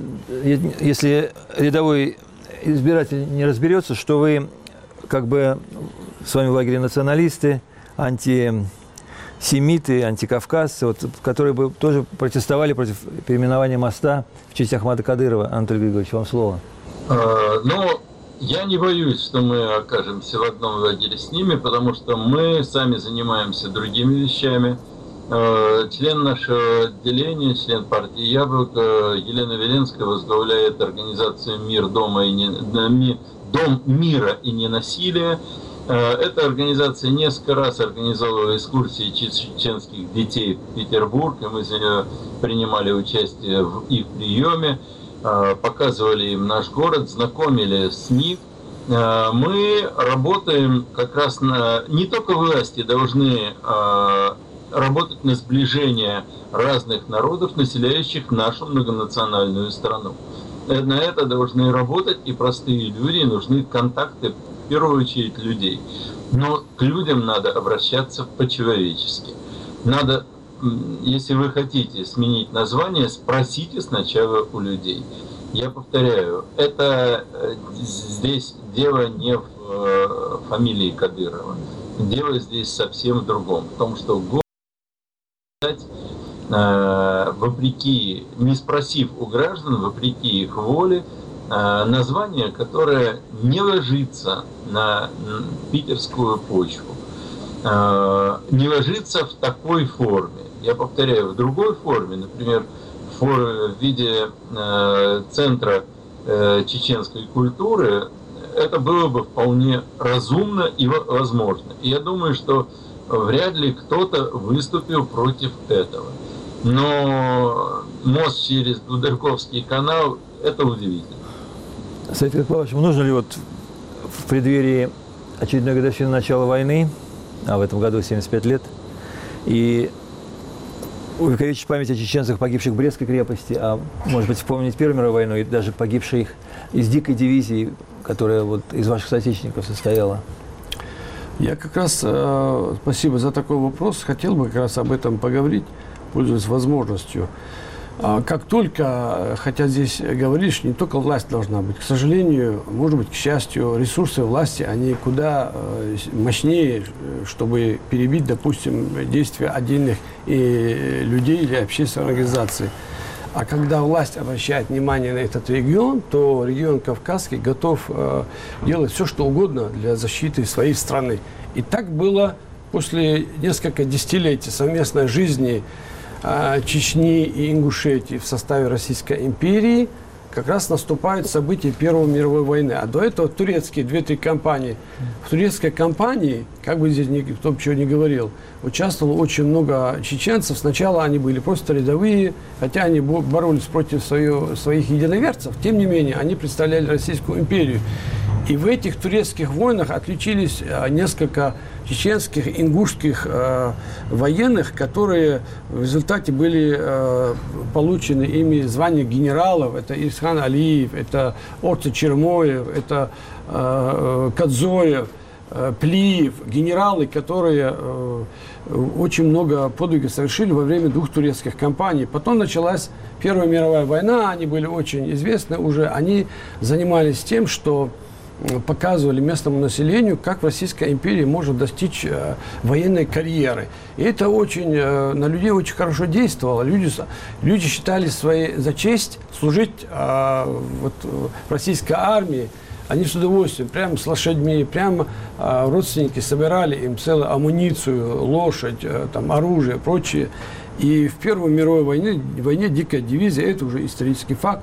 если рядовой избиратель не разберется, что вы как бы с вами в лагере националисты, антисемиты, антикавказцы, вот, которые бы тоже протестовали против переименования моста в честь Ахмада Кадырова? Анатолий Григорьевич, вам слово. Я не боюсь, что мы окажемся в одном лагере с ними, потому что мы сами занимаемся другими вещами. Член нашего отделения, член партии «Яблоко» Елена Веленская возглавляет организацию «Мир дома и Дом мира и ненасилия. Эта организация несколько раз организовывала экскурсии чеченских детей в Петербург, и мы принимали участие в их приеме, показывали им наш город, знакомили с ним. Мы работаем как раз не только власти должны работать на сближение разных народов, населяющих нашу многонациональную страну. На это должны работать и простые люди, нужны контакты, в первую очередь, людей. Но к людям надо обращаться по-человечески. Надо, если вы хотите сменить название, спросите сначала у людей. Я повторяю, это здесь дело не в фамилии Кадырова. Дело здесь совсем в другом. В том, что вопреки, не спросив у граждан, вопреки их воле, название, которое не ложится на питерскую почву, не ложится в такой форме. Я повторяю, в другой форме, например, в виде центра чеченской культуры, это было бы вполне разумно и возможно. И я думаю, что вряд ли кто-то выступил против этого. Но мост через Дударковский канал – это удивительно. Сергей Павлович, нужно ли вот в преддверии очередной годовщины начала войны, а в этом году 75 лет, и увековечить память о чеченцах, погибших в Брестской крепости, а может быть вспомнить Первую мировую войну и даже погибших из дикой дивизии, которая вот из ваших соотечественников состояла? Я как раз, спасибо за такой вопрос, хотел бы как раз об этом поговорить, пользуясь возможностью. Как только, хотя здесь говоришь, не только власть должна быть, к сожалению, может быть, к счастью, ресурсы власти, они куда мощнее, чтобы перебить, допустим, действия отдельных людей или общественных организаций. А когда власть обращает внимание на этот регион, то регион Кавказский готов делать все, что угодно для защиты своей страны. И так было после нескольких десятилетий совместной жизни Чечни и Ингушетии в составе Российской империи. Как раз наступают события Первой мировой войны. А до этого турецкие 2-3 компании. В турецкой компании, как бы здесь никто ничего не говорил, участвовало очень много чеченцев. Сначала они были просто рядовые, хотя они боролись против своих единоверцев. Тем не менее, они представляли Российскую империю. И в этих турецких войнах отличились несколько чеченских, ингушских военных, которые в результате были получены ими звания генералов. Это Исхан Алиев, это Орца Чермоев, это Кадзоев, Плиев, генералы, которые очень много подвигов совершили во время 2 турецких кампаний. Потом началась Первая мировая война, они были очень известны уже. Они занимались тем, что показывали местному населению, как в Российской империи можно достичь военной карьеры. И это очень, на людей очень хорошо действовало. Люди считали за честь служить вот, в российской армии. Они с удовольствием, прямо с лошадьми, прямо родственники собирали им целую амуницию, лошадь, там, оружие, прочее. И в Первой мировой войне дикая дивизия, это уже исторический факт,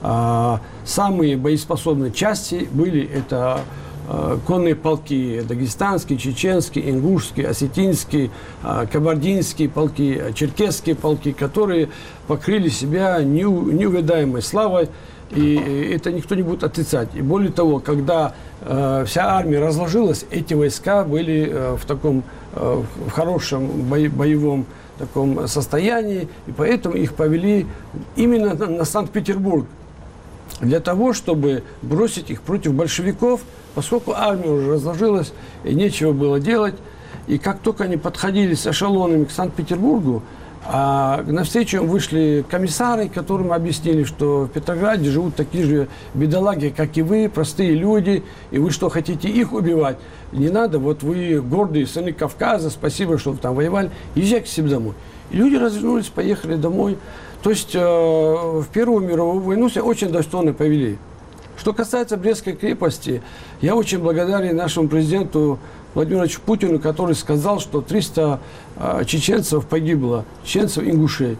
самые боеспособные части были это конные полки, дагестанские, чеченские, ингушские, осетинские, кабардинские полки, черкесские полки, которые покрыли себя неувядаемой славой, и это никто не будет отрицать. И более того, когда вся армия разложилась, эти войска были в таком в хорошем боевом таком состоянии, и поэтому их повели именно на Санкт-Петербург, для того, чтобы бросить их против большевиков, поскольку армия уже разложилась, и нечего было делать. И как только они подходили с эшелонами к Санкт-Петербургу, навстречу им вышли комиссары, которым объяснили, что в Петрограде живут такие же бедолаги, как и вы, простые люди, и вы что, хотите их убивать? Не надо, вот вы гордые сыны Кавказа, спасибо, что вы там воевали, езжайте к себе домой. И люди развернулись, поехали домой. То есть в Первую мировую войну себя очень достойно повели. Что касается Брестской крепости, я очень благодарен нашему президенту Владимиру Путину, который сказал, что 300 чеченцев погибло, чеченцев, ингушей.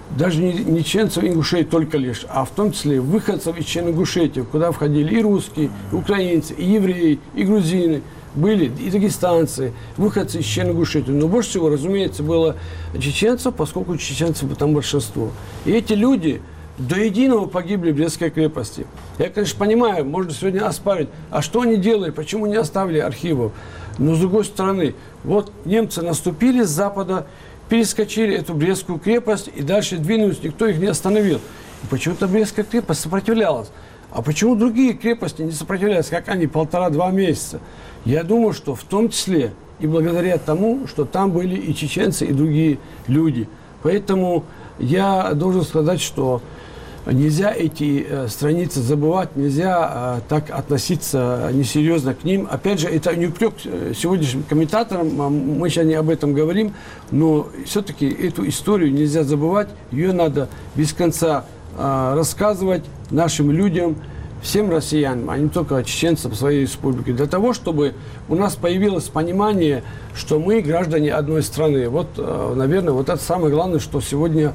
даже не чеченцев, ингушей только лишь, а в том числе выходцев из Ингушетии, куда входили и русские, и украинцы, и евреи, и грузины, были и дагестанцы, выходцы из Ингушетии. Но больше всего, разумеется, было чеченцев, поскольку чеченцев там большинство. И эти люди до единого погибли в Брестской крепости. Я, конечно, понимаю, можно сегодня оспарить, а что они делали, почему не оставили архивов. Но, с другой стороны, вот немцы наступили с запада, перескочили эту Брестскую крепость и дальше двинулись, никто их не остановил. И почему-то Брестская крепость сопротивлялась. А почему другие крепости не сопротивлялись, как они, 1,5-2 месяца? Я думаю, что в том числе и благодаря тому, что там были и чеченцы, и другие люди. Поэтому я должен сказать, что нельзя эти страницы забывать, нельзя так относиться несерьезно к ним. Опять же, это не упрек сегодняшним комментаторам, мы сейчас не об этом говорим, но все-таки эту историю нельзя забывать, ее надо без конца рассказывать нашим людям, всем россиянам, а не только чеченцам своей республики, для того, чтобы у нас появилось понимание, что мы граждане одной страны. Вот, наверное, вот это самое главное, что сегодня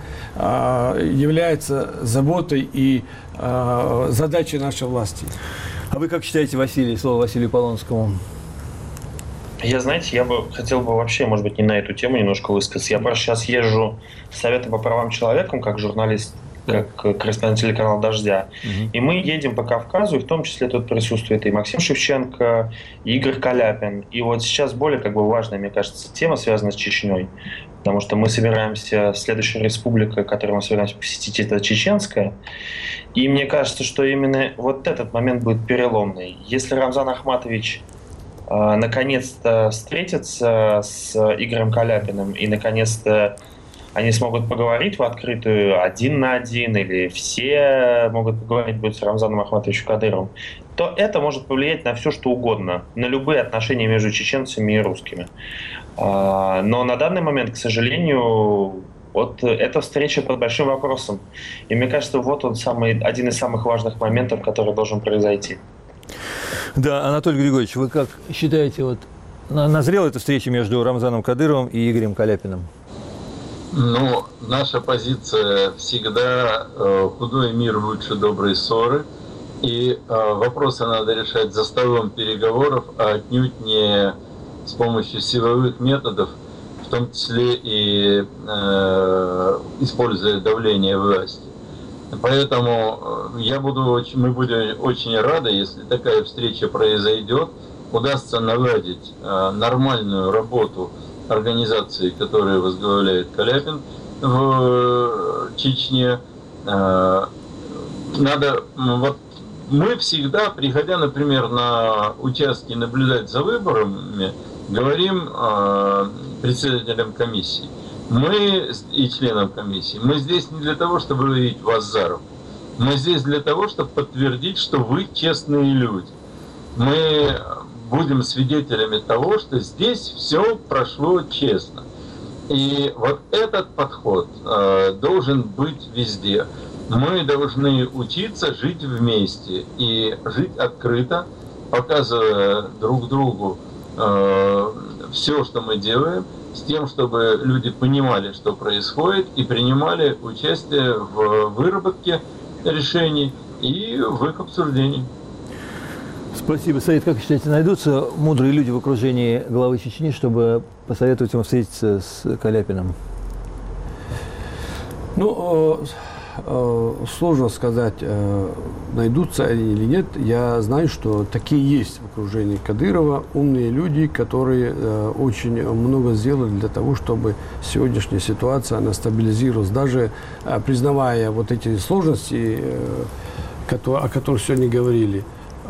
является заботой и задачей нашей власти. А вы как считаете, Василий, слово Василию Полонскому? Знаете, я бы хотел бы вообще, может быть, не на эту тему немножко высказаться. Я просто сейчас езжу с Советом по правам человека, как журналист, как корреспондент телеканала «Дождя». И мы едем по Кавказу, и в том числе тут присутствует и Максим Шевченко, и Игорь Каляпин. И вот сейчас более важная, мне кажется, тема, связанная с Чечней. Потому что мы собираемся, следующая республика, которую мы собираемся посетить, это чеченская. И мне кажется, что именно вот этот момент будет переломный. Если Рамзан Ахматович наконец-то встретится с Игорем Каляпиным и наконец-то они смогут поговорить в открытую 1 на 1, или все могут поговорить будет с Рамзаном Ахматовичем Кадыровым, то это может повлиять на все, что угодно, на любые отношения между чеченцами и русскими. Но на данный момент, к сожалению, вот эта встреча под большим вопросом. И мне кажется, вот он один из самых важных моментов, который должен произойти. Да, Анатолий Григорьевич, вы как считаете, вот назрела эта встреча между Рамзаном Кадыровым и Игорем Каляпиным? Ну, наша позиция всегда худой мир лучше доброй ссоры. И вопросы надо решать за столом переговоров, а отнюдь не с помощью силовых методов, в том числе и используя давление власти. Поэтому мы будем очень рады, если такая встреча произойдет, удастся наладить нормальную работу организации, которую возглавляет Каляпин в Чечне. Мы всегда, приходя, например, на участки наблюдать за выборами, говорим председателям комиссии, мы и членам комиссии, мы здесь не для того, чтобы ловить вас за руку. Мы здесь для того, чтобы подтвердить, что вы честные люди. Мы будем свидетелями того, что здесь все прошло честно. И вот этот подход должен быть везде. Мы должны учиться жить вместе и жить открыто, показывая друг другу все, что мы делаем, с тем, чтобы люди понимали, что происходит, и принимали участие в выработке решений и в их обсуждении. Спасибо. Саид, как считаете, найдутся мудрые люди в окружении главы Чечни, чтобы посоветовать ему встретиться с Каляпиным? Ну, сложно сказать, найдутся они или нет. Я знаю, что такие есть в окружении Кадырова умные люди, которые очень много сделали для того, чтобы сегодняшняя ситуация она стабилизировалась. Даже признавая вот эти сложности, о которых сегодня говорили,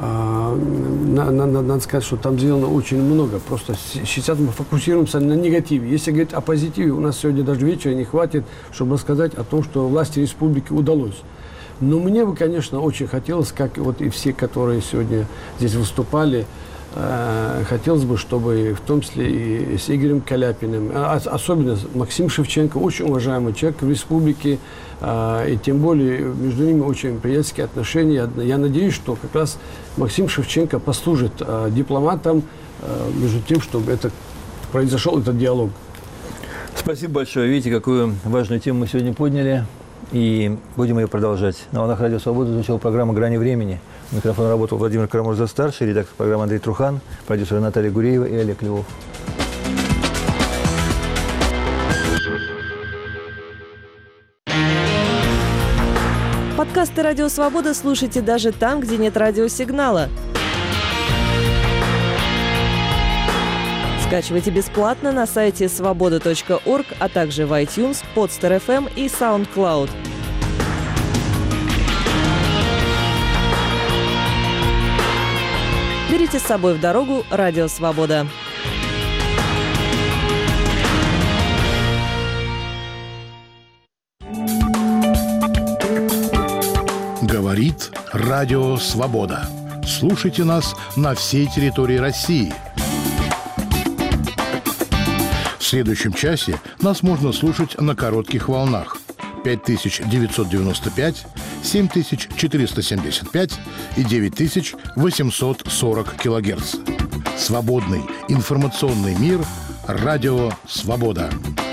надо сказать, что там сделано очень много. Просто сейчас мы фокусируемся на негативе. Если говорить о позитиве, у нас сегодня даже вечера не хватит, чтобы рассказать о том, что власти республики удалось. Но мне бы, конечно, очень хотелось, как вот и все, которые сегодня здесь выступали, хотелось бы, чтобы в том числе и с Игорем Каляпиным, особенно Максим Шевченко, очень уважаемый человек в республике, и тем более между ними очень приятельские отношения. Я надеюсь, что как раз Максим Шевченко послужит дипломатом между тем, чтобы произошел этот диалог. Спасибо большое. Видите, какую важную тему мы сегодня подняли. И будем ее продолжать. На волнах Радио Свобода звучала программа «Грани времени». У микрофона работал Владимир Карамурза-старший, редактор программы Андрей Трухан, продюсеры Наталья Гуреева и Олег Львов. Подкасты «Радио Свобода» слушайте даже там, где нет радиосигнала. Скачивайте бесплатно на сайте svoboda.org, а также в iTunes, Podster.fm и SoundCloud. Берите с собой в дорогу «Радио Свобода». Говорит Радио Свобода. Слушайте нас на всей территории России. В следующем часе нас можно слушать на коротких волнах 5995, 7475 и 9840 килогерц. Свободный информационный мир. Радио Свобода.